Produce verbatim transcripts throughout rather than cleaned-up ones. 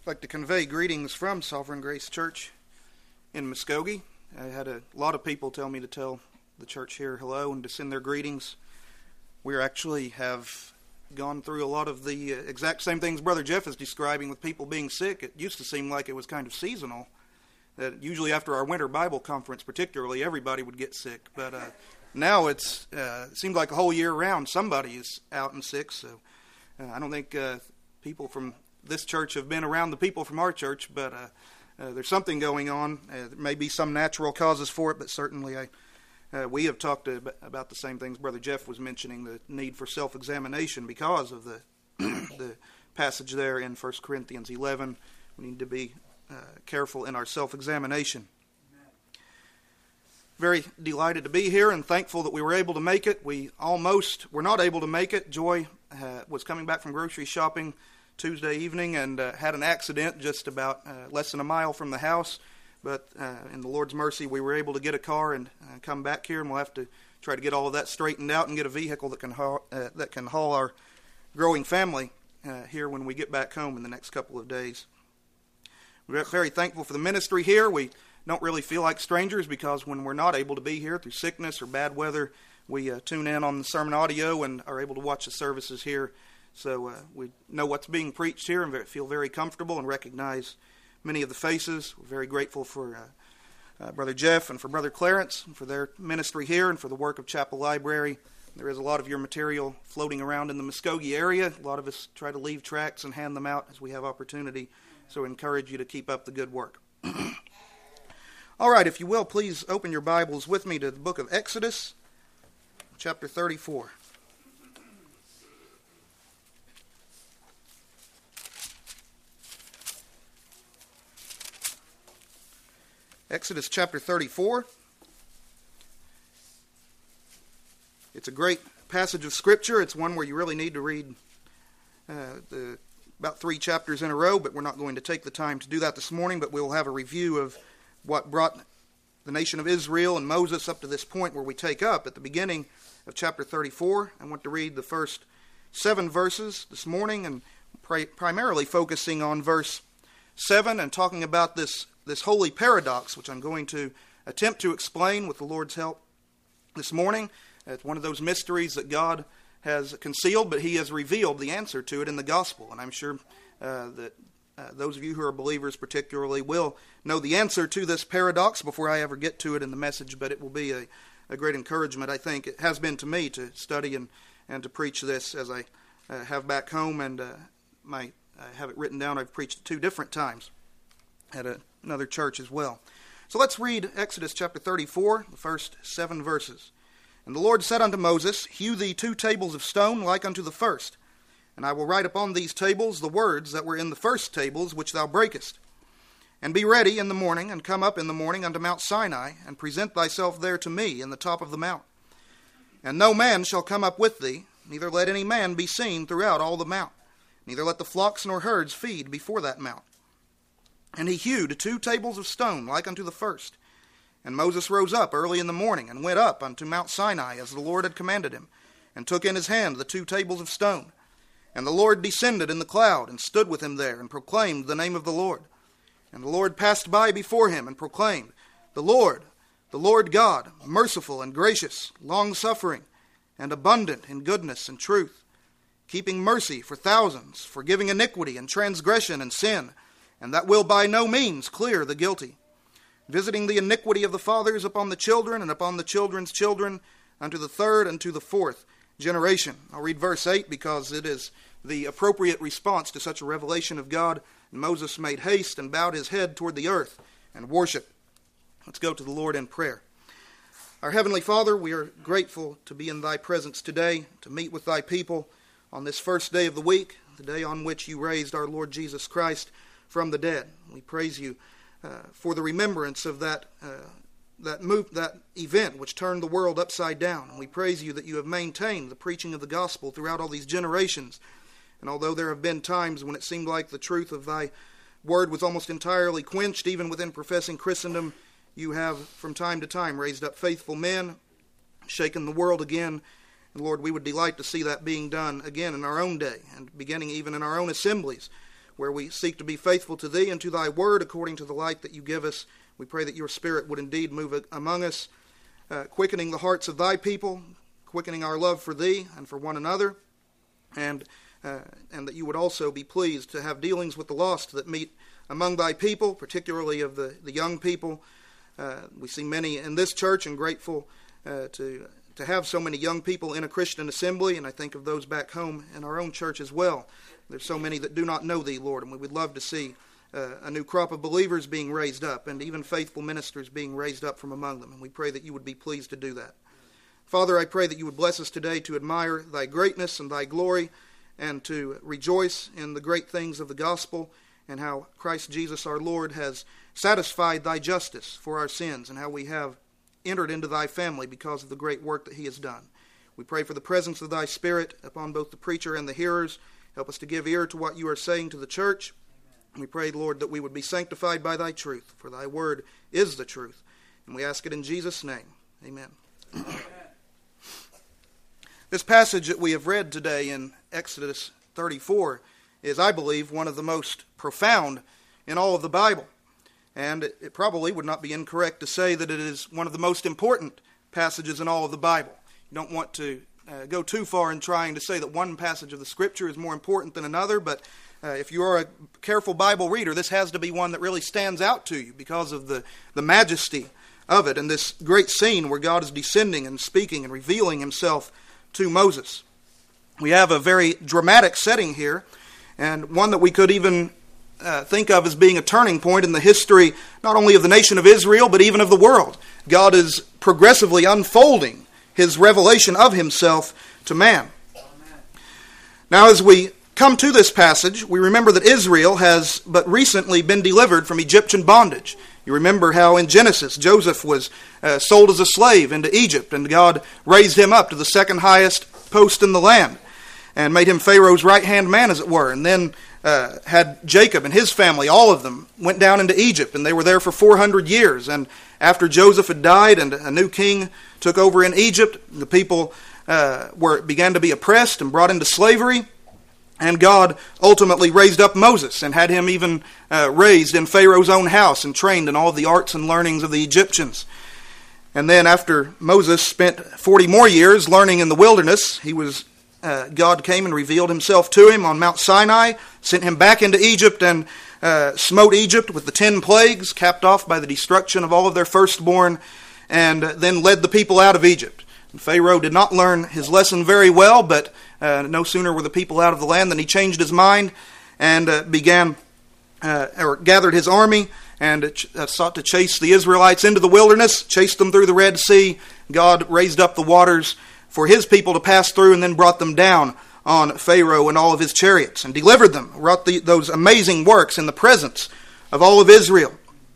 I'd like to convey greetings from Sovereign Grace Church in Muskogee. I had a lot of people tell me to tell the church here hello and to send their greetings. We actually have gone through a lot of the exact same things Brother Jeff is describing with people being sick. It used to seem like it was kind of seasonal, that usually after our winter Bible conference particularly, everybody would get sick. But uh, now it's uh, it seems like a whole year round somebody is out and sick. So uh, I don't think uh, people from this church have been around the people from our church, but uh, uh, there's something going on. Uh, there may be some natural causes for it, but certainly I, uh, we have talked to, about the same things Brother Jeff was mentioning, the need for self-examination because of the the passage there in First Corinthians eleven. We need to be uh, careful in our self-examination. Very delighted to be here and thankful that we were able to make it. We almost were not able to make it. Joy uh, was coming back from grocery shopping Tuesday evening and uh, had an accident just about uh, less than a mile from the house. But uh, in the Lord's mercy, we were able to get a car and uh, come back here, and we'll have to try to get all of that straightened out and get a vehicle that can haul, uh, that can haul our growing family uh, here when we get back home in the next couple of days. We're very thankful for the ministry here. We don't really feel like strangers because when we're not able to be here through sickness or bad weather, we uh, tune in on the sermon audio and are able to watch the services here. So uh, we know what's being preached here and feel very comfortable and recognize many of the faces. We're very grateful for uh, uh, Brother Jeff and for Brother Clarence and for their ministry here and for the work of Chapel Library. There is a lot of your material floating around in the Muskogee area. A lot of us try to leave tracts and hand them out as we have opportunity. So I encourage you to keep up the good work. All right, if you will, please open your Bibles with me to the book of Exodus, chapter thirty-four. Exodus chapter thirty-four. It's a great passage of Scripture. It's one where you really need to read uh, the, about three chapters in a row, but we're not going to take the time to do that this morning, but we'll have a review of what brought the nation of Israel and Moses up to this point where we take up at the beginning of chapter thirty-four. I want to read the first seven verses this morning and pri- primarily focusing on verse seven and talking about this this holy paradox, which I'm going to attempt to explain with the Lord's help this morning. It's one of those mysteries that God has concealed, but He has revealed the answer to it in the gospel. And I'm sure uh, that uh, those of you who are believers particularly will know the answer to this paradox before I ever get to it in the message, but it will be a, a great encouragement, I think. It has been to me to study and, and to preach this as I uh, have back home, and uh, my I have it written down. I've preached it two different times at a another church as well. So let's read Exodus chapter thirty-four, the first seven verses. And the Lord said unto Moses, Hew thee two tables of stone like unto the first, and I will write upon these tables the words that were in the first tables which thou breakest. And be ready in the morning, and come up in the morning unto Mount Sinai, and present thyself there to me in the top of the mount. And no man shall come up with thee, neither let any man be seen throughout all the mount, neither let the flocks nor herds feed before that mount. And he hewed two tables of stone like unto the first. And Moses rose up early in the morning, and went up unto Mount Sinai, as the Lord had commanded him, and took in his hand the two tables of stone. And the Lord descended in the cloud, and stood with him there, and proclaimed the name of the Lord. And the Lord passed by before him, and proclaimed, The Lord, the Lord God, merciful and gracious, long-suffering, and abundant in goodness and truth, keeping mercy for thousands, forgiving iniquity and transgression and sin, and that will by no means clear the guilty, visiting the iniquity of the fathers upon the children and upon the children's children unto the third and to the fourth generation. I'll read verse eight because it is the appropriate response to such a revelation of God. And Moses made haste and bowed his head toward the earth and worshiped. Let's go to the Lord in prayer. Our Heavenly Father, we are grateful to be in Thy presence today, to meet with Thy people on this first day of the week, the day on which You raised our Lord Jesus Christ from the dead. We praise You uh, for the remembrance of that uh, that move, that event which turned the world upside down. And we praise You that You have maintained the preaching of the gospel throughout all these generations. And although there have been times when it seemed like the truth of Thy word was almost entirely quenched, even within professing Christendom, You have from time to time raised up faithful men, shaken the world again. And Lord, we would delight to see that being done again in our own day, and beginning even in our own assemblies, where we seek to be faithful to Thee and to Thy Word according to the light that You give us. We pray that Your Spirit would indeed move among us, uh, quickening the hearts of Thy people, quickening our love for Thee and for one another, and uh, and that You would also be pleased to have dealings with the lost that meet among Thy people, particularly of the, the young people. Uh, we see many in this church, and grateful uh, to to have so many young people in a Christian assembly, and I think of those back home in our own church as well. There's so many that do not know Thee, Lord, and we would love to see uh, a new crop of believers being raised up, and even faithful ministers being raised up from among them, and we pray that You would be pleased to do that. Father, I pray that You would bless us today to admire Thy greatness and Thy glory, and to rejoice in the great things of the gospel, and how Christ Jesus our Lord has satisfied Thy justice for our sins, and how we have entered into Thy family because of the great work that He has done. We pray for the presence of Thy Spirit upon both the preacher and the hearers. Help us to give ear to what You are saying to the church. Amen. We pray, Lord, that we would be sanctified by Thy truth, for Thy word is the truth. And we ask it in Jesus' name. Amen. Amen. This passage that we have read today in Exodus thirty-four is, I believe, one of the most profound in all of the Bible. And it probably would not be incorrect to say that it is one of the most important passages in all of the Bible. You don't want to uh, go too far in trying to say that one passage of the Scripture is more important than another, but uh, if you are a careful Bible reader, this has to be one that really stands out to you because of the, the majesty of it and this great scene where God is descending and speaking and revealing Himself to Moses. We have a very dramatic setting here, and one that we could even Uh, think of as being a turning point in the history not only of the nation of Israel, but even of the world. God is progressively unfolding His revelation of Himself to man. Amen. Now, as we come to this passage, we remember that Israel has but recently been delivered from Egyptian bondage. You remember how in Genesis, Joseph was uh, sold as a slave into Egypt, and God raised him up to the second highest post in the land, and made him Pharaoh's right-hand man, as it were, and then Uh, had Jacob and his family, all of them, went down into Egypt, and they were there for four hundred years. And after Joseph had died and a new king took over in Egypt, the people uh, were began to be oppressed and brought into slavery. And God ultimately raised up Moses and had him even uh, raised in Pharaoh's own house and trained in all of the arts and learnings of the Egyptians. And then after Moses spent forty more years learning in the wilderness, he was Uh, God came and revealed Himself to him on Mount Sinai, sent him back into Egypt, and uh, smote Egypt with the ten plagues, capped off by the destruction of all of their firstborn, and then led the people out of Egypt. And Pharaoh did not learn his lesson very well, but uh, no sooner were the people out of the land than he changed his mind and uh, began, uh, or gathered his army and uh, sought to chase the Israelites into the wilderness, chased them through the Red Sea. God raised up the waters for His people to pass through, and then brought them down on Pharaoh and all of his chariots, and delivered them, wrought the, those amazing works in the presence of all of Israel.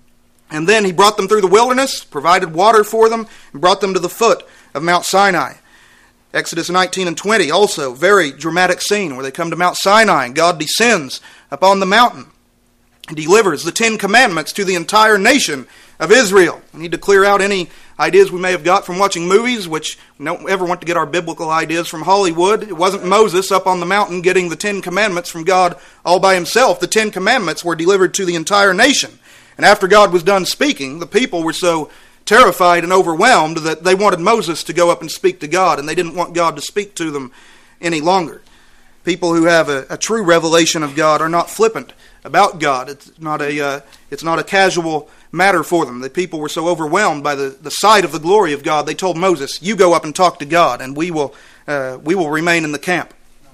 And then He brought them through the wilderness, provided water for them, and brought them to the foot of Mount Sinai. Exodus nineteen and twenty, also very dramatic scene where they come to Mount Sinai, and God descends upon the mountain and delivers the Ten Commandments to the entire nation of Israel. We need to clear out any ideas we may have got from watching movies, which we don't ever want to get our biblical ideas from Hollywood. It wasn't Moses up on the mountain getting the Ten Commandments from God all by himself. The Ten Commandments were delivered to the entire nation. And after God was done speaking, the people were so terrified and overwhelmed that they wanted Moses to go up and speak to God, and they didn't want God to speak to them any longer. People who have a, a true revelation of God are not flippant about God. It's not a uh, it's not a casual matter for them. The people were so overwhelmed by the, the sight of the glory of God, they told Moses, "You go up and talk to God, and we will uh, we will remain in the camp."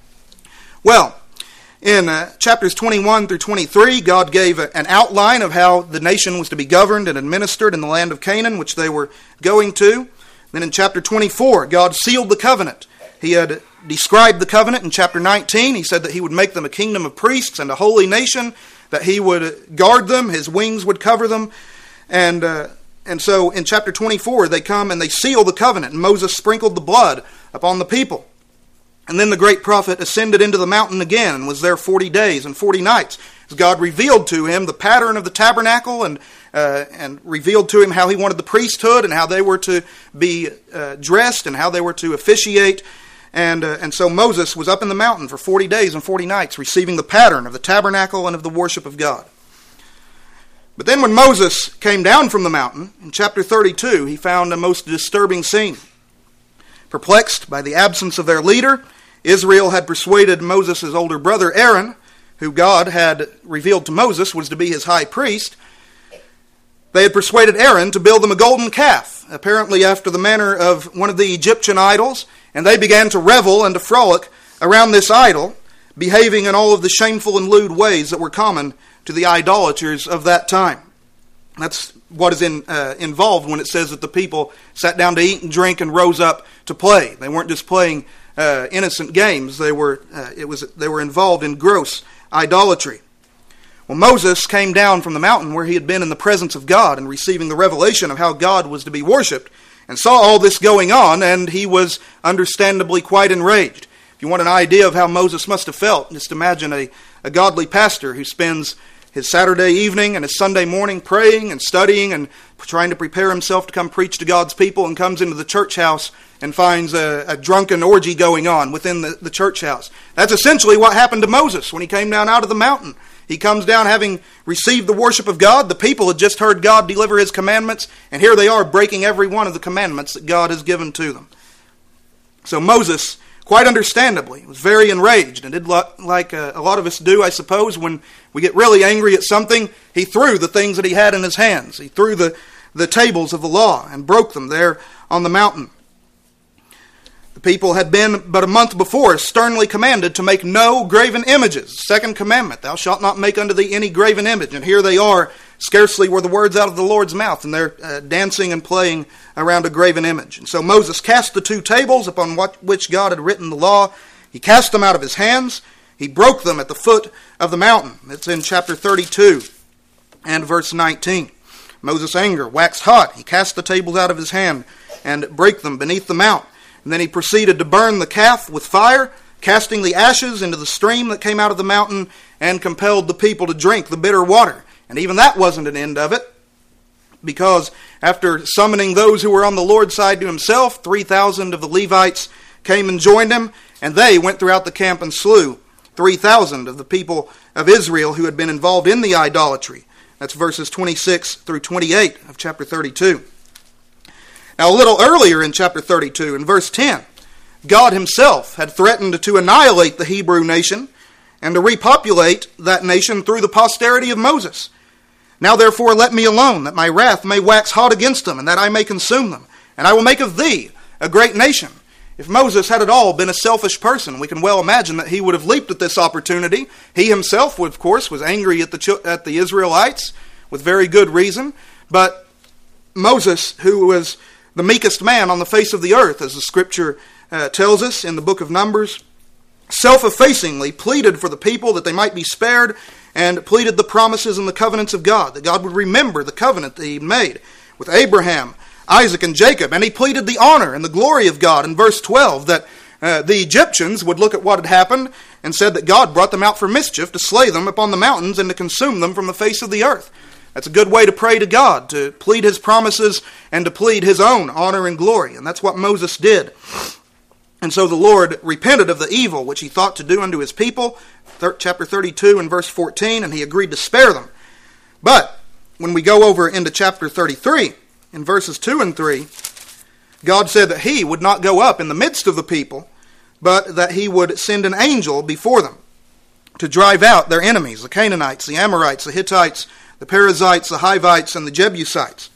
Well, in uh, chapters twenty-one through twenty-three, God gave a, an outline of how the nation was to be governed and administered in the land of Canaan, which they were going to. Then in chapter twenty-four, God sealed the covenant. He had described the covenant in chapter nineteen. He said that He would make them a kingdom of priests and a holy nation, that He would guard them, His wings would cover them. And uh, and so in chapter twenty-four, they come and they seal the covenant, and Moses sprinkled the blood upon the people. And then the great prophet ascended into the mountain again and was there forty days and forty nights, as God revealed to him the pattern of the tabernacle and uh, and revealed to him how He wanted the priesthood and how they were to be uh, dressed and how they were to officiate And, uh, and so Moses was up in the mountain for forty days and forty nights, receiving the pattern of the tabernacle and of the worship of God. But then when Moses came down from the mountain, in chapter thirty-two, he found a most disturbing scene. Perplexed by the absence of their leader, Israel had persuaded Moses' older brother Aaron, who God had revealed to Moses was to be his high priest. They had persuaded Aaron to build them a golden calf, apparently after the manner of one of the Egyptian idols, and they began to revel and to frolic around this idol, behaving in all of the shameful and lewd ways that were common to the idolaters of that time. That's what is in, uh, involved when it says that the people sat down to eat and drink and rose up to play. They weren't just playing uh, innocent games. They were uh, it was they were involved in gross idolatry. Well, Moses came down from the mountain where he had been in the presence of God and receiving the revelation of how God was to be worshipped, and saw all this going on, and he was understandably quite enraged. If you want an idea of how Moses must have felt, just imagine a, a godly pastor who spends his Saturday evening and his Sunday morning praying and studying and trying to prepare himself to come preach to God's people, and comes into the church house and finds a, a drunken orgy going on within the, the church house. That's essentially what happened to Moses when he came down out of the mountain. He comes down having received the worship of God. The people had just heard God deliver his commandments, and here they are breaking every one of the commandments that God has given to them. So Moses, quite understandably, was very enraged, and did like a lot of us do, I suppose, when we get really angry at something. He threw the things that he had in his hands. He threw the, the tables of the law and broke them there on the mountain. The people had been but a month before sternly commanded to make no graven images. Second commandment, thou shalt not make unto thee any graven image. And here they are, scarcely were the words out of the Lord's mouth, and they're uh, dancing and playing around a graven image. And so Moses cast the two tables upon what, which God had written the law. He cast them out of his hands. He broke them at the foot of the mountain. It's in chapter thirty-two and verse nineteen. Moses' anger waxed hot. He cast the tables out of his hand and brake them beneath the mount. And then he proceeded to burn the calf with fire, casting the ashes into the stream that came out of the mountain, and compelled the people to drink the bitter water. And even that wasn't an end of it, because after summoning those who were on the Lord's side to himself, three thousand of the Levites came and joined him, and they went throughout the camp and slew three thousand of the people of Israel who had been involved in the idolatry. That's verses twenty-six through twenty-eight of chapter thirty-two. Now, a little earlier in chapter thirty-two, in verse ten, God himself had threatened to annihilate the Hebrew nation and to repopulate that nation through the posterity of Moses. Now, therefore, let me alone, that my wrath may wax hot against them, and that I may consume them. And I will make of thee a great nation. If Moses had at all been a selfish person, we can well imagine that he would have leaped at this opportunity. He himself, of course, was angry at the at the Israelites with very good reason. But Moses, who was the meekest man on the face of the earth, as the scripture uh, tells us in the book of Numbers, self-effacingly pleaded for the people that they might be spared, and pleaded the promises and the covenants of God, that God would remember the covenant that he made with Abraham, Isaac, and Jacob. And he pleaded the honor and the glory of God in verse twelve, that uh, the Egyptians would look at what had happened and said that God brought them out for mischief, to slay them upon the mountains and to consume them from the face of the earth. That's a good way to pray to God, to plead his promises and to plead his own honor and glory. And that's what Moses did. And so the Lord repented of the evil which he thought to do unto his people, chapter thirty-two and verse fourteen, and he agreed to spare them. But when we go over into chapter thirty-three, in verses two and three, God said that he would not go up in the midst of the people, but that he would send an angel before them to drive out their enemies, the Canaanites, the Amorites, the Hittites, the Perizzites, the Hivites, and the Jebusites.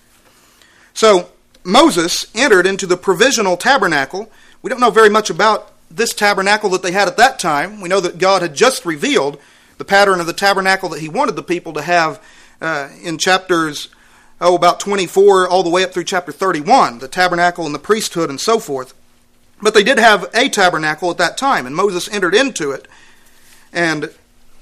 So Moses entered into the provisional tabernacle. We don't know very much about this tabernacle that they had at that time. We know that God had just revealed the pattern of the tabernacle that he wanted the people to have uh, in chapters, oh, about twenty-four all the way up through chapter thirty-one, the tabernacle and the priesthood and so forth. But they did have a tabernacle at that time, and Moses entered into it and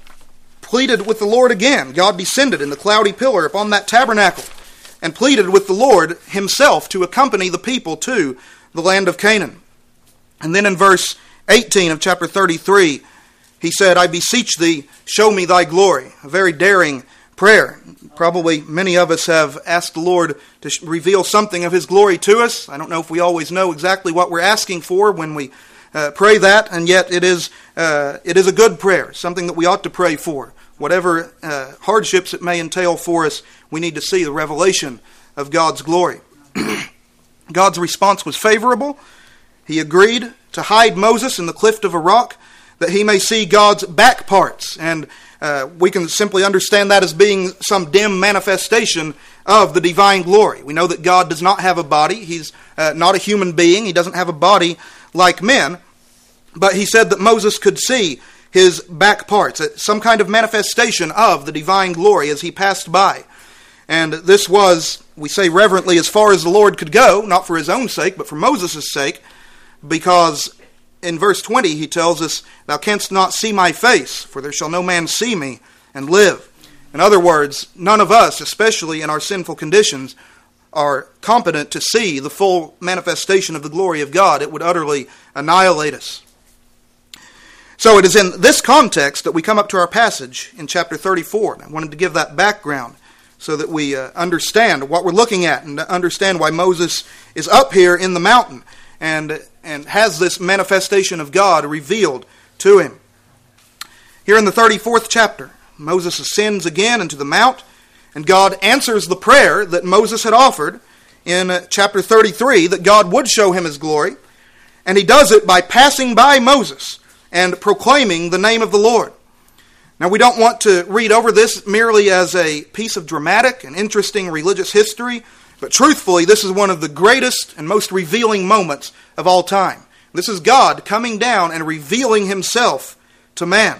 pleaded with the Lord again. God descended in the cloudy pillar upon that tabernacle and pleaded with the Lord himself to accompany the people to the land of Canaan. And then in verse eighteen of chapter thirty-three, he said, I beseech thee, show me thy glory. A very daring prayer. Probably many of us have asked the Lord to reveal something of his glory to us. I don't know if we always know exactly what we're asking for when we uh, pray that, and yet it is uh, it is a good prayer, something that we ought to pray for. Whatever uh, hardships it may entail for us, we need to see the revelation of God's glory. God's response was favorable. He agreed to hide Moses in the cleft of a rock that he may see God's back parts. And uh, we can simply understand that as being some dim manifestation of the divine glory. We know that God does not have a body. He's uh, not a human being. He doesn't have a body like men. But he said that Moses could see his back parts, some kind of manifestation of the divine glory as he passed by. And this was, we say reverently, as far as the Lord could go, not for his own sake, but for Moses' sake, because in verse twenty he tells us, "Thou canst not see my face, for there shall no man see me and live." In other words, none of us, especially in our sinful conditions, are competent to see the full manifestation of the glory of God. It would utterly annihilate us. So it is in this context that we come up to our passage in chapter thirty-four. I wanted to give that background so that we uh, understand what we're looking at and understand why Moses is up here in the mountain and, and has this manifestation of God revealed to him. Here in the thirty-fourth chapter, Moses ascends again into the mount, and God answers the prayer that Moses had offered in uh, chapter thirty-three, that God would show him his glory, and he does it by passing by Moses and proclaiming the name of the Lord. Now, we don't want to read over this merely as a piece of dramatic and interesting religious history, but truthfully, this is one of the greatest and most revealing moments of all time. This is God coming down and revealing himself to man.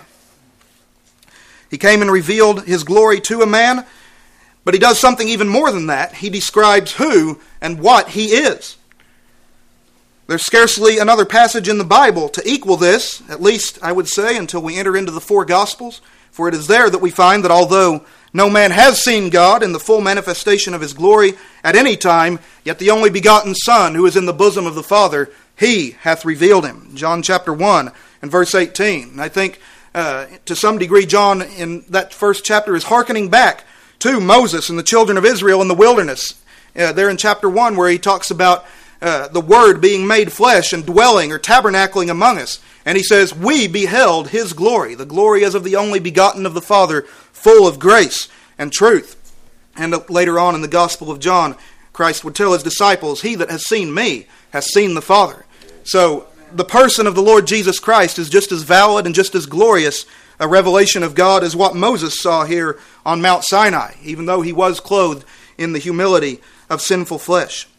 He came and revealed his glory to a man, but he does something even more than that. He describes who and what he is. There's scarcely another passage in the Bible to equal this, at least I would say, until we enter into the four Gospels. For it is there that we find that although no man has seen God in the full manifestation of his glory at any time, yet the only begotten Son, who is in the bosom of the Father, he hath revealed him. John chapter one and verse eighteen. And I think uh, to some degree John in that first chapter is hearkening back to Moses and the children of Israel in the wilderness. Uh, there in chapter one where he talks about Uh, the Word being made flesh and dwelling or tabernacling among us. And he says, we beheld his glory, the glory as of the only begotten of the Father, full of grace and truth. And later on in the Gospel of John, Christ would tell his disciples, he that has seen me has seen the Father. So the person of the Lord Jesus Christ is just as valid and just as glorious a revelation of God as what Moses saw here on Mount Sinai, even though he was clothed in the humility of sinful flesh.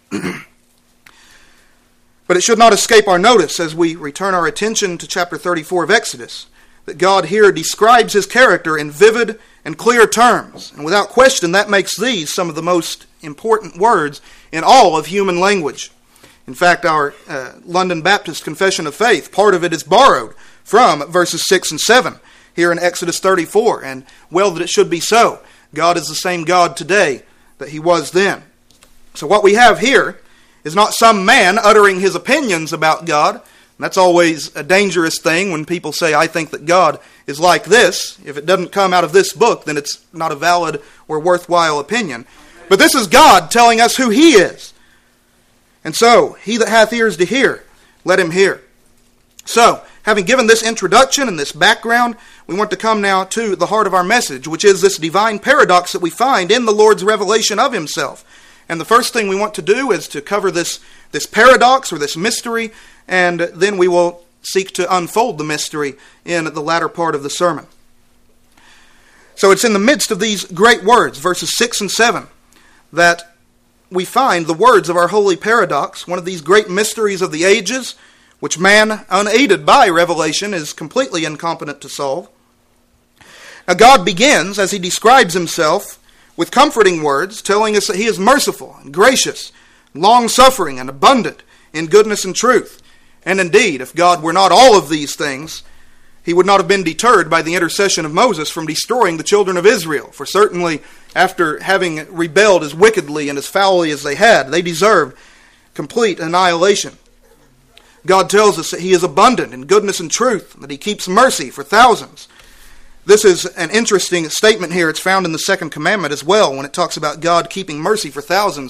But it should not escape our notice as we return our attention to chapter thirty-four of Exodus, that God here describes his character in vivid and clear terms. And without question, that makes these some of the most important words in all of human language. In fact, our uh, London Baptist Confession of Faith, part of it is borrowed from verses six and seven here in Exodus thirty-four. And well that it should be so. God is the same God today that he was then. So what we have here is not some man uttering his opinions about God. And that's always a dangerous thing when people say, I think that God is like this. If it doesn't come out of this book, then it's not a valid or worthwhile opinion. But this is God telling us who he is. And so, he that hath ears to hear, let him hear. So, having given this introduction and this background, we want to come now to the heart of our message, which is this divine paradox that we find in the Lord's revelation of himself. And the first thing we want to do is to cover this, this paradox or this mystery, and then we will seek to unfold the mystery in the latter part of the sermon. So it's in the midst of these great words, verses six and seven, that we find the words of our holy paradox, one of these great mysteries of the ages, which man, unaided by revelation, is completely incompetent to solve. Now God begins, as he describes himself, with comforting words, telling us that he is merciful and gracious, long-suffering and abundant in goodness and truth. And indeed, if God were not all of these things, he would not have been deterred by the intercession of Moses from destroying the children of Israel. For certainly, after having rebelled as wickedly and as foully as they had, they deserved complete annihilation. God tells us that he is abundant in goodness and truth, that he keeps mercy for thousands. This is an interesting statement here. It's found in the second commandment as well, when it talks about God keeping mercy for thousands.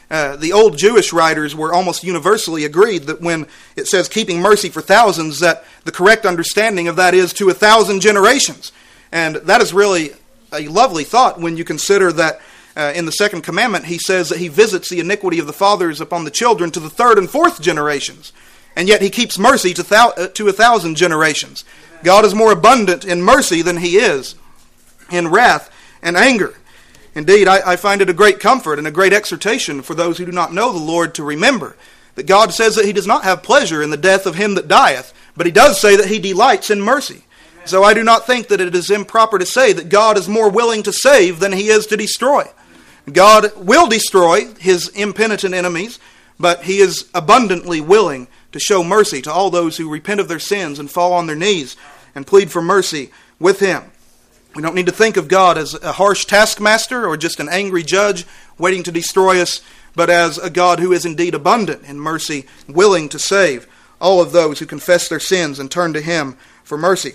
Uh, the old Jewish writers were almost universally agreed that when it says keeping mercy for thousands, that the correct understanding of that is to a thousand generations. And that is really a lovely thought when you consider that uh, in the second commandment he says that he visits the iniquity of the fathers upon the children to the third and fourth generations. And yet he keeps mercy to, thou- uh, to a thousand generations. God is more abundant in mercy than he is in wrath and anger. Indeed, I, I find it a great comfort and a great exhortation for those who do not know the Lord to remember that God says that he does not have pleasure in the death of him that dieth, but he does say that he delights in mercy. Amen. So I do not think that it is improper to say that God is more willing to save than he is to destroy. God will destroy his impenitent enemies, but he is abundantly willing to show mercy to all those who repent of their sins and fall on their knees and plead for mercy with him. We don't need to think of God as a harsh taskmaster or just an angry judge waiting to destroy us, but as a God who is indeed abundant in mercy, willing to save all of those who confess their sins and turn to him for mercy.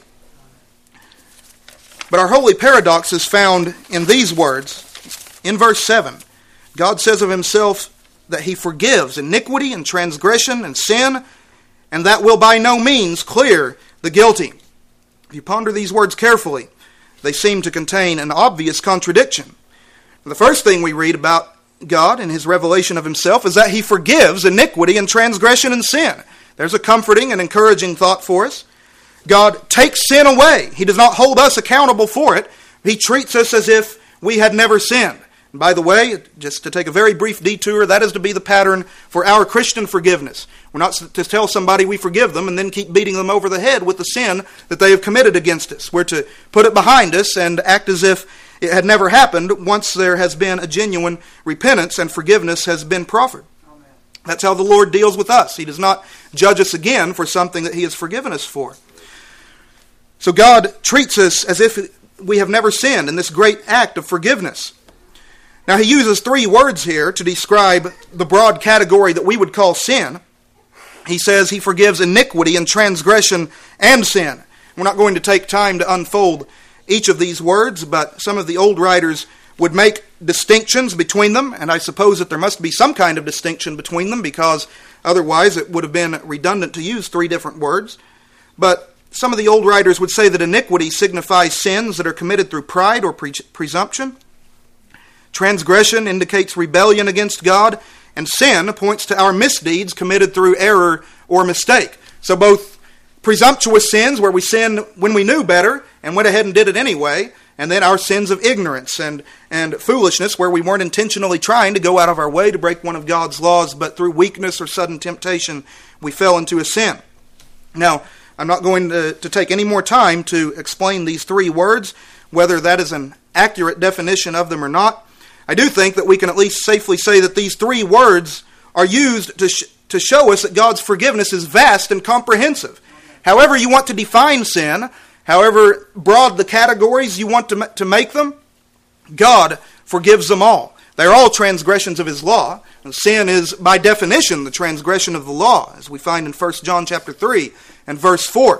But our holy paradox is found in these words. In verse seven, God says of himself that he forgives iniquity and transgression and sin, and that will by no means clear the guilty. If you ponder these words carefully, they seem to contain an obvious contradiction. The first thing we read about God in his revelation of himself is that he forgives iniquity and transgression and sin. There's a comforting and encouraging thought for us. God takes sin away. He does not hold us accountable for it. He treats us as if we had never sinned. And by the way, just to take a very brief detour, that is to be the pattern for our Christian forgiveness. We're not to tell somebody we forgive them and then keep beating them over the head with the sin that they have committed against us. We're to put it behind us and act as if it had never happened once there has been a genuine repentance and forgiveness has been proffered. Amen. That's how the Lord deals with us. He does not judge us again for something that he has forgiven us for. So God treats us as if we have never sinned in this great act of forgiveness. Now, he uses three words here to describe the broad category that we would call sin. He says he forgives iniquity and transgression and sin. We're not going to take time to unfold each of these words, but some of the old writers would make distinctions between them, and I suppose that there must be some kind of distinction between them, because otherwise it would have been redundant to use three different words. But some of the old writers would say that iniquity signifies sins that are committed through pride or pre- presumption. Transgression indicates rebellion against God, and sin points to our misdeeds committed through error or mistake. So both presumptuous sins, where we sin when we knew better and went ahead and did it anyway, and then our sins of ignorance and, and foolishness, where we weren't intentionally trying to go out of our way to break one of God's laws, but through weakness or sudden temptation, we fell into a sin. Now, I'm not going to, to take any more time to explain these three words, whether that is an accurate definition of them or not. I do think that we can at least safely say that these three words are used to, sh- to show us that God's forgiveness is vast and comprehensive. However you want to define sin, however broad the categories you want to, ma- to make them, God forgives them all. They're all transgressions of his law. And sin is, by definition, the transgression of the law, as we find in First John chapter three and verse four.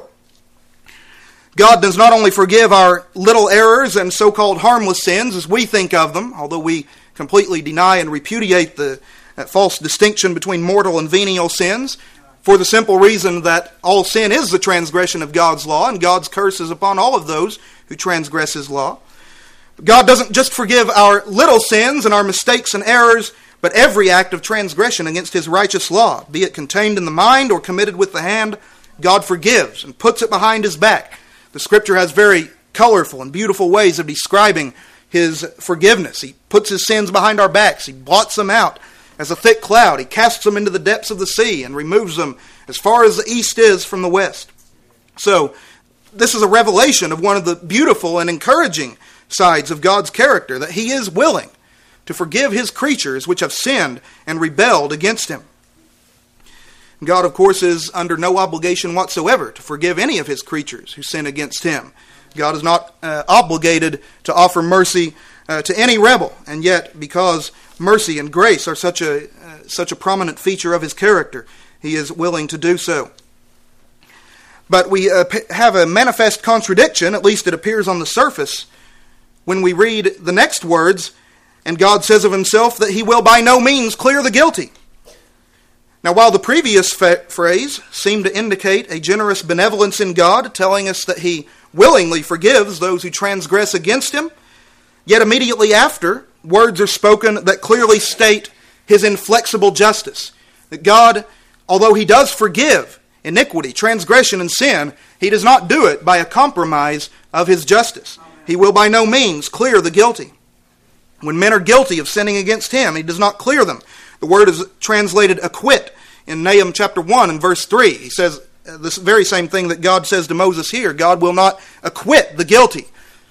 God does not only forgive our little errors and so-called harmless sins as we think of them, although we completely deny and repudiate the uh, false distinction between mortal and venial sins, for the simple reason that all sin is the transgression of God's law, and God's curse is upon all of those who transgress his law. God doesn't just forgive our little sins and our mistakes and errors, but every act of transgression against his righteous law, be it contained in the mind or committed with the hand, God forgives and puts it behind his back. The Scripture has very colorful and beautiful ways of describing his forgiveness. He puts his sins behind our backs. He blots them out as a thick cloud. He casts them into the depths of the sea and removes them as far as the east is from the west. So, this is a revelation of one of the beautiful and encouraging sides of God's character, that he is willing to forgive his creatures which have sinned and rebelled against him. God, of course, is under no obligation whatsoever to forgive any of his creatures who sin against him. God is not uh, obligated to offer mercy uh, to any rebel, and yet, because mercy and grace are such a uh, such a prominent feature of his character, he is willing to do so. But we uh, have a manifest contradiction, at least it appears on the surface, when we read the next words, And God says of himself that he will by no means clear the guilty. Now, while the previous fa- phrase seemed to indicate a generous benevolence in God, telling us that he willingly forgives those who transgress against him, yet immediately after, words are spoken that clearly state his inflexible justice. That God, although he does forgive iniquity, transgression, and sin, he does not do it by a compromise of his justice. He will by no means clear the guilty. When men are guilty of sinning against him, he does not clear them. The word is translated acquit in Nahum chapter one and verse three. He says this very same thing that God says to Moses here. God will not acquit the guilty.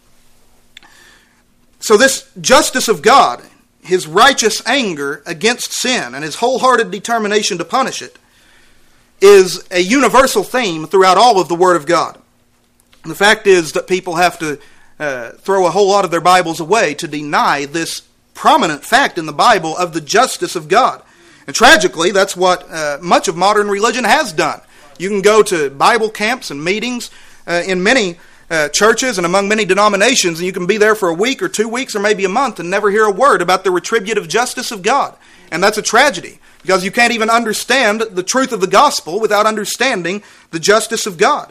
So this justice of God, his righteous anger against sin, and his wholehearted determination to punish it, is a universal theme throughout all of the Word of God. And the fact is that people have to uh, throw a whole lot of their Bibles away to deny this prominent fact in the Bible of the justice of God. And tragically, that's what uh, much of modern religion has done. You can go to Bible camps and meetings uh, in many uh, churches and among many denominations, and you can be there for a week or two weeks or maybe a month and never hear a word about the retributive justice of God. And that's a tragedy, because you can't even understand the truth of the gospel without understanding the justice of God.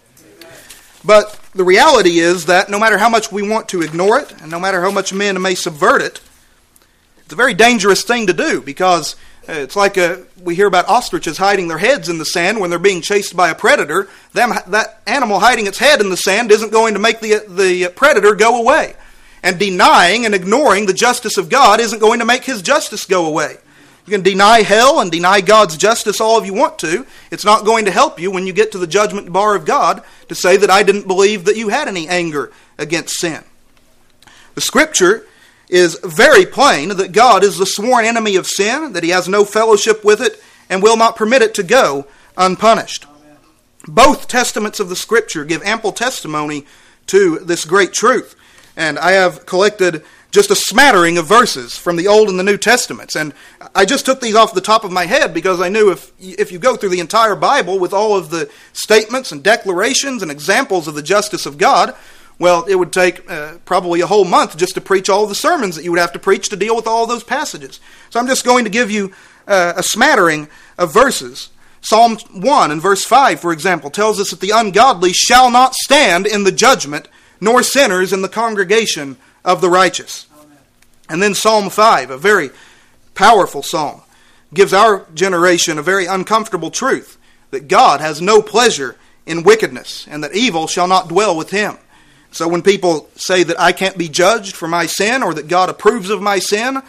But the reality is that no matter how much we want to ignore it, and no matter how much men may subvert it, it's a very dangerous thing to do, because it's like a, we hear about ostriches hiding their heads in the sand when they're being chased by a predator. Them, that animal hiding its head in the sand isn't going to make the, the predator go away. And denying and ignoring the justice of God isn't going to make his justice go away. You can deny hell and deny God's justice all of you want to. It's not going to help you when you get to the judgment bar of God to say that I didn't believe that you had any anger against sin. The Scripture is very plain that God is the sworn enemy of sin, that he has no fellowship with it, and will not permit it to go unpunished. Amen. Both testaments of the Scripture give ample testimony to this great truth. And I have collected just a smattering of verses from the Old and the New Testaments. And I just took these off the top of my head because I knew if if you go through the entire Bible with all of the statements and declarations and examples of the justice of God, well, it would take uh, probably a whole month just to preach all the sermons that you would have to preach to deal with all those passages. So I'm just going to give you uh, a smattering of verses. Psalm one and verse five, for example, tells us that the ungodly shall not stand in the judgment, nor sinners in the congregation of the righteous. Amen. And then Psalm five, a very powerful psalm, gives our generation a very uncomfortable truth, that God has no pleasure in wickedness, and that evil shall not dwell with him. So when people say that I can't be judged for my sin, or that God approves of my sin,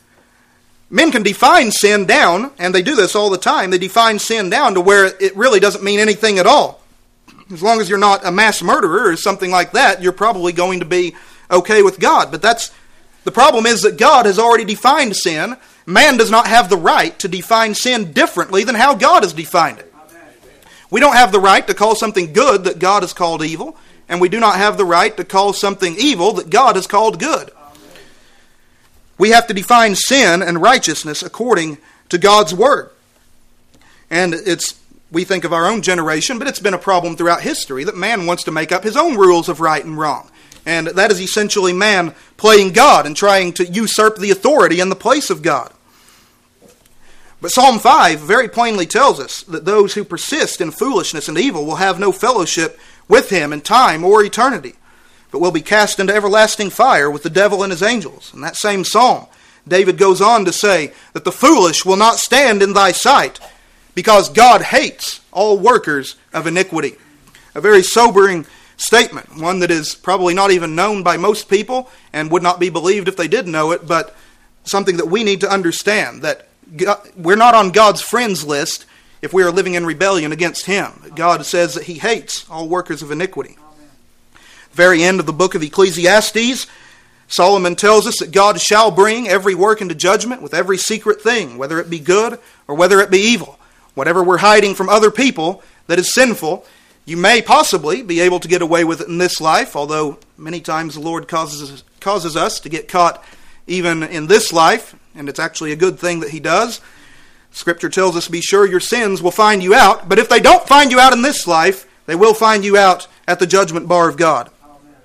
men can define sin down, and they do this all the time. They define sin down to where it really doesn't mean anything at all. As long as you're not a mass murderer or something like that, you're probably going to be okay with God. But that's the problem is that God has already defined sin. Man does not have the right to define sin differently than how God has defined it. We don't have the right to call something good that God has called evil, and we do not have the right to call something evil that God has called good. We have to define sin and righteousness according to God's Word. And it's, we think of our own generation, but it's been a problem throughout history that man wants to make up his own rules of right and wrong. And that is essentially man playing God and trying to usurp the authority in the place of God. But Psalm five very plainly tells us that those who persist in foolishness and evil will have no fellowship with him in time or eternity, but will be cast into everlasting fire with the devil and his angels. In that same psalm, David goes on to say that the foolish will not stand in thy sight, because God hates all workers of iniquity. A very sobering statement, one that is probably not even known by most people and would not be believed if they did know it, but something that we need to understand, that God, we're not on God's friends list if we are living in rebellion against him. God says that he hates all workers of iniquity. Very end of the book of Ecclesiastes, Solomon tells us that God shall bring every work into judgment with every secret thing, whether it be good or whether it be evil. Whatever we're hiding from other people that is sinful, you may possibly be able to get away with it in this life, although many times the Lord causes, causes us to get caught even in this life, and it's actually a good thing that he does. Scripture tells us, be sure your sins will find you out, but if they don't find you out in this life, they will find you out at the judgment bar of God. Amen.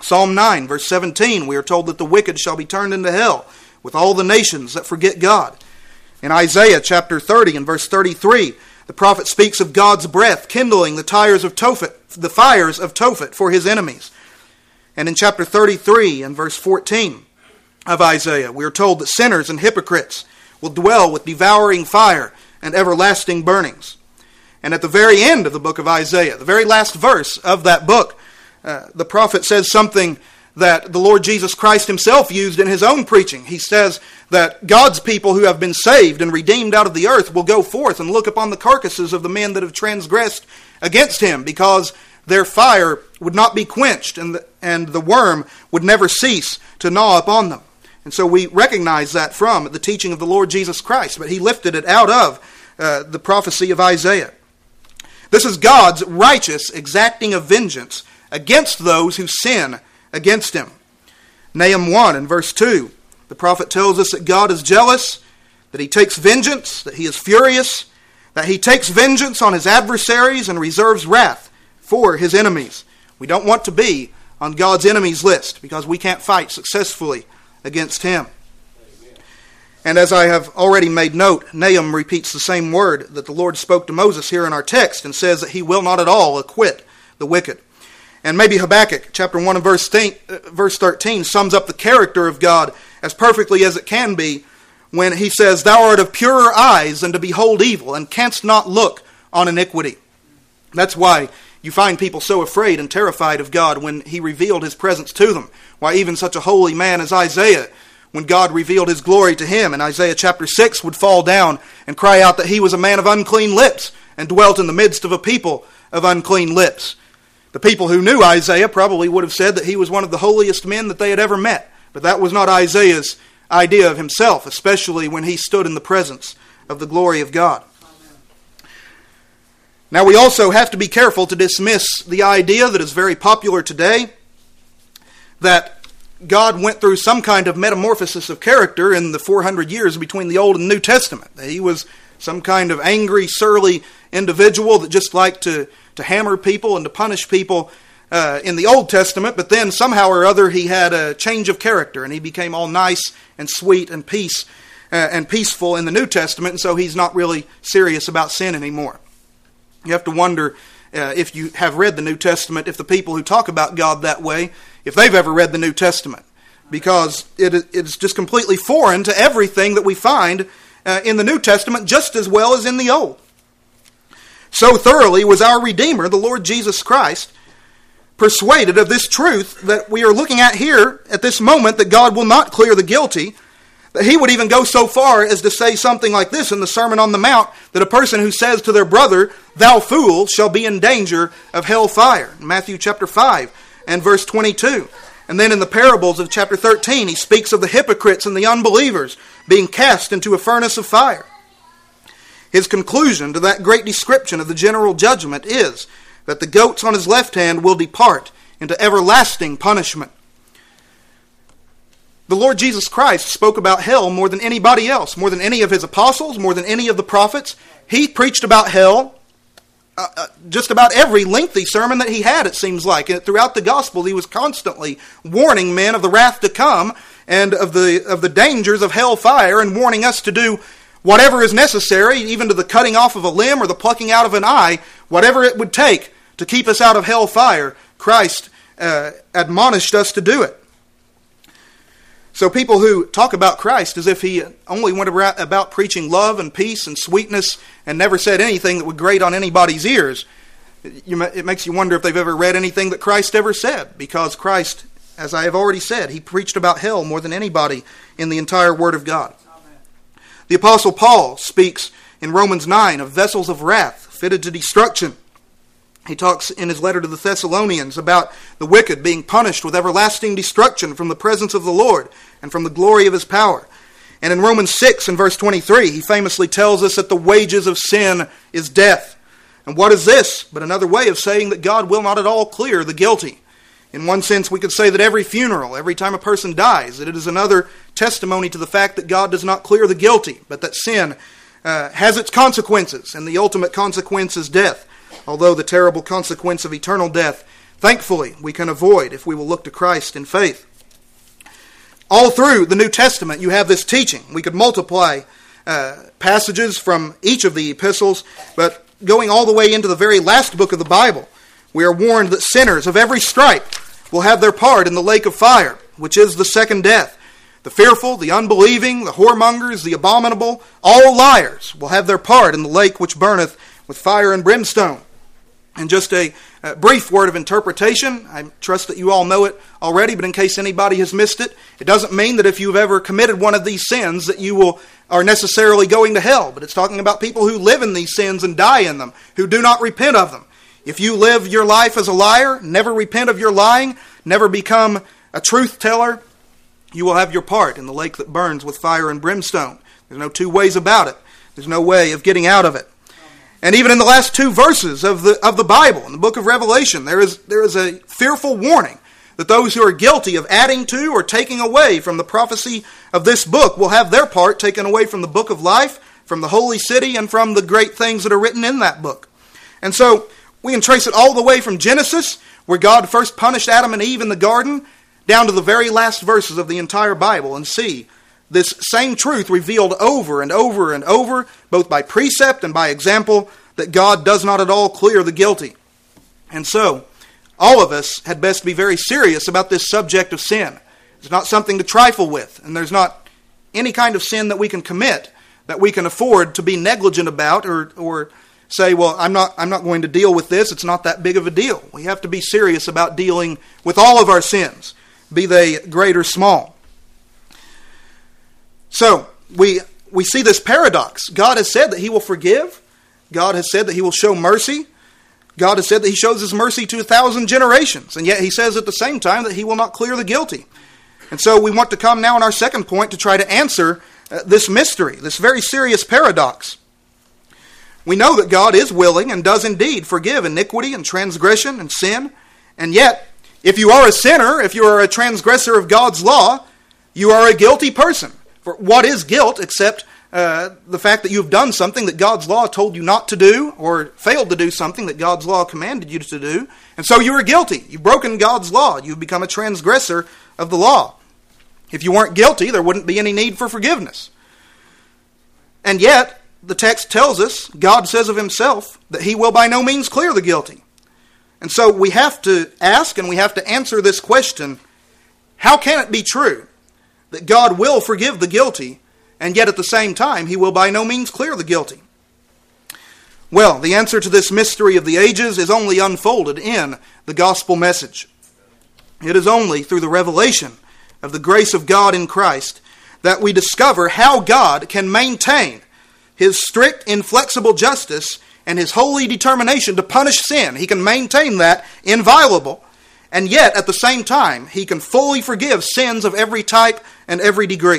Psalm nine, verse seventeen, we are told that the wicked shall be turned into hell with all the nations that forget God. In Isaiah chapter thirty and verse thirty-three, the prophet speaks of God's breath kindling the tires of Tophet, the fires of Tophet for his enemies. And in chapter thirty-three and verse fourteen of Isaiah, we are told that sinners and hypocrites will dwell with devouring fire and everlasting burnings. And at the very end of the book of Isaiah, the very last verse of that book, uh, the prophet says something that the Lord Jesus Christ himself used in his own preaching. He says that God's people who have been saved and redeemed out of the earth will go forth and look upon the carcasses of the men that have transgressed against him, because their fire would not be quenched and the, and the worm would never cease to gnaw upon them. And so we recognize that from the teaching of the Lord Jesus Christ, but he lifted it out of uh, the prophecy of Isaiah. This is God's righteous exacting of vengeance against those who sin against him. Nahum one and verse two, the prophet tells us that God is jealous, that he takes vengeance, that he is furious, that he takes vengeance on his adversaries and reserves wrath for his enemies. We don't want to be on God's enemies list because we can't fight successfully against him. Amen. And as I have already made note, Nahum repeats the same word that the Lord spoke to Moses here in our text and says that he will not at all acquit the wicked. And maybe Habakkuk chapter one and verse thirteen sums up the character of God as perfectly as it can be when he says, "Thou art of purer eyes than to behold evil, and canst not look on iniquity." That's why you find people so afraid and terrified of God when he revealed his presence to them. Why even such a holy man as Isaiah, when God revealed his glory to him in Isaiah chapter six, would fall down and cry out that he was a man of unclean lips and dwelt in the midst of a people of unclean lips. The people who knew Isaiah probably would have said that he was one of the holiest men that they had ever met. But that was not Isaiah's idea of himself, especially when he stood in the presence of the glory of God. Amen. Now we also have to be careful to dismiss the idea that is very popular today, that God went through some kind of metamorphosis of character in the four hundred years between the Old and New Testament. That he was some kind of angry, surly individual that just liked to to hammer people and to punish people uh, in the Old Testament, but then somehow or other he had a change of character and he became all nice and sweet and peace uh, and peaceful in the New Testament, and so he's not really serious about sin anymore. You have to wonder uh, if you have read the New Testament, if the people who talk about God that way, if they've ever read the New Testament, because it is just completely foreign to everything that we find uh, in the New Testament just as well as in the Old. So thoroughly was our Redeemer, the Lord Jesus Christ, persuaded of this truth that we are looking at here at this moment, that God will not clear the guilty, that he would even go so far as to say something like this in the Sermon on the Mount, that a person who says to their brother, "Thou fool," shall be in danger of hell fire. In Matthew chapter five and verse twenty-two. And then in the parables of chapter thirteen, he speaks of the hypocrites and the unbelievers being cast into a furnace of fire. His conclusion to that great description of the general judgment is that the goats on his left hand will depart into everlasting punishment. The Lord Jesus Christ spoke about hell more than anybody else, more than any of his apostles, more than any of the prophets. He preached about hell uh, uh, just about every lengthy sermon that he had, it seems like. And throughout the gospel, he was constantly warning men of the wrath to come and of the of the dangers of hell fire, and warning us to do whatever is necessary, even to the cutting off of a limb or the plucking out of an eye, whatever it would take to keep us out of hell fire, Christ uh, admonished us to do it. So people who talk about Christ as if he only went about preaching love and peace and sweetness and never said anything that would grate on anybody's ears, it makes you wonder if they've ever read anything that Christ ever said, because Christ, as I have already said, he preached about hell more than anybody in the entire Word of God. The Apostle Paul speaks in Romans nine of vessels of wrath fitted to destruction. He talks in his letter to the Thessalonians about the wicked being punished with everlasting destruction from the presence of the Lord and from the glory of his power. And in Romans six and verse twenty-three, he famously tells us that the wages of sin is death. And what is this but another way of saying that God will not at all clear the guilty? In one sense, we could say that every funeral, every time a person dies, that it is another testimony to the fact that God does not clear the guilty, but that sin uh, has its consequences, and the ultimate consequence is death, although the terrible consequence of eternal death thankfully, we can avoid if we will look to Christ in faith. All through the New Testament, you have this teaching. We could multiply uh, passages from each of the epistles, but going all the way into the very last book of the Bible, we are warned that sinners of every stripe will have their part in the lake of fire, which is the second death. The fearful, the unbelieving, the whoremongers, the abominable, all liars will have their part in the lake which burneth with fire and brimstone. And just a, a brief word of interpretation, I trust that you all know it already, but in case anybody has missed it, it doesn't mean that if you've ever committed one of these sins that you will are necessarily going to hell, but it's talking about people who live in these sins and die in them, who do not repent of them. If you live your life as a liar, never repent of your lying, never become a truth teller, you will have your part in the lake that burns with fire and brimstone. There's no two ways about it. There's no way of getting out of it. And even in the last two verses of the of the Bible, in the book of Revelation, there is there is a fearful warning that those who are guilty of adding to or taking away from the prophecy of this book will have their part taken away from the book of life, from the holy city, and from the great things that are written in that book. And so we can trace it all the way from Genesis, where God first punished Adam and Eve in the garden, down to the very last verses of the entire Bible, and see this same truth revealed over and over and over, both by precept and by example, that God does not at all clear the guilty. And so, all of us had best be very serious about this subject of sin. It's not something to trifle with, and there's not any kind of sin that we can commit that we can afford to be negligent about or or say, well, I'm not I'm not going to deal with this. It's not that big of a deal. We have to be serious about dealing with all of our sins, be they great or small. So, we we see this paradox. God has said that He will forgive. God has said that He will show mercy. God has said that He shows His mercy to a thousand generations. And yet He says at the same time that He will not clear the guilty. And so we want to come now in our second point to try to answer uh, this mystery, this very serious paradox. We know that God is willing and does indeed forgive iniquity and transgression and sin. And yet, if you are a sinner, if you are a transgressor of God's law, you are a guilty person. For what is guilt except uh, the fact that you've done something that God's law told you not to do, or failed to do something that God's law commanded you to do, and so you are guilty. You've broken God's law. You've become a transgressor of the law. If you weren't guilty, there wouldn't be any need for forgiveness. And yet, the text tells us, God says of Himself, that He will by no means clear the guilty. And so we have to ask and we have to answer this question, how can it be true that God will forgive the guilty, and yet at the same time He will by no means clear the guilty? Well, the answer to this mystery of the ages is only unfolded in the gospel message. It is only through the revelation of the grace of God in Christ that we discover how God can maintain His strict, inflexible justice and His holy determination to punish sin. He can maintain that inviolable, and yet at the same time He can fully forgive sins of every type and every degree.